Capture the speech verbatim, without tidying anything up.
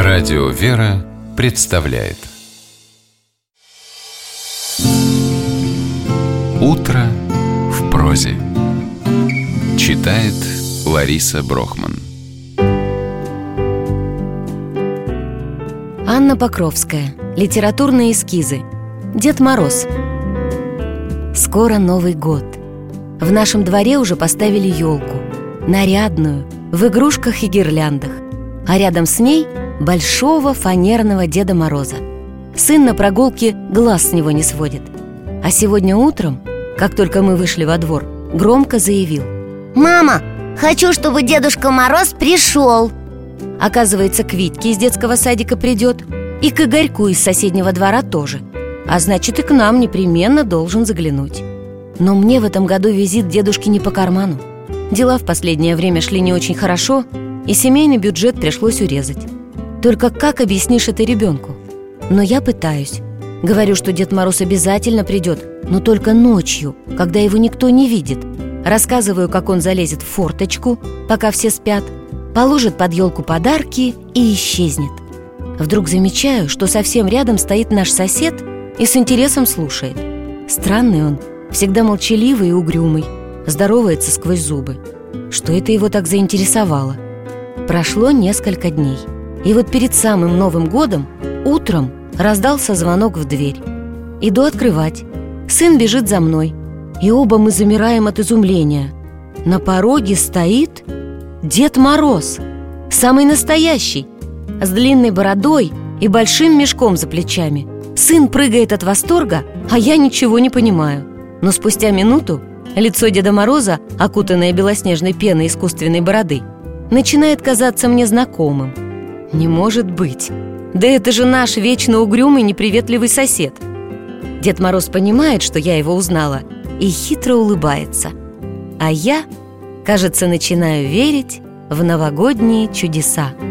Радио «Вера» представляет «Утро в прозе». Читает Лариса Брохман. Анна Покровская. Литературные эскизы. Дед Мороз. Скоро Новый год. В нашем дворе уже поставили елку. Нарядную, в игрушках и гирляндах. А рядом с ней большого фанерного Деда Мороза. Сын на прогулке глаз с него не сводит. А сегодня утром, как только мы вышли во двор, громко заявил: «Мама, хочу, чтобы Дедушка Мороз пришел!» Оказывается, к Витьке из детского садика придет, и к Игорьку из соседнего двора тоже. А значит, и к нам непременно должен заглянуть. Но мне в этом году визит дедушки не по карману. Дела в последнее время шли не очень хорошо, и семейный бюджет пришлось урезать. Только как объяснишь это ребенку? Но я пытаюсь. Говорю, что Дед Мороз обязательно придет, но только ночью, когда его никто не видит. Рассказываю, как он залезет в форточку, пока все спят, положит под елку подарки и исчезнет. Вдруг замечаю, что совсем рядом стоит наш сосед и с интересом слушает. Странный он, всегда молчаливый и угрюмый, здоровается сквозь зубы. Что это его так заинтересовало? Прошло несколько дней, и вот перед самым Новым годом утром раздался звонок в дверь. Иду открывать. Сын бежит за мной, и оба мы замираем от изумления. На пороге стоит Дед Мороз, самый настоящий, с длинной бородой и большим мешком за плечами. Сын прыгает от восторга, а я ничего не понимаю. Но спустя минуту лицо Деда Мороза, окутанное белоснежной пеной искусственной бороды, начинает казаться мне знакомым. Не может быть! Да это же наш вечно угрюмый неприветливый сосед. Дед Мороз понимает, что я его узнала, и хитро улыбается. А я, кажется, начинаю верить в новогодние чудеса.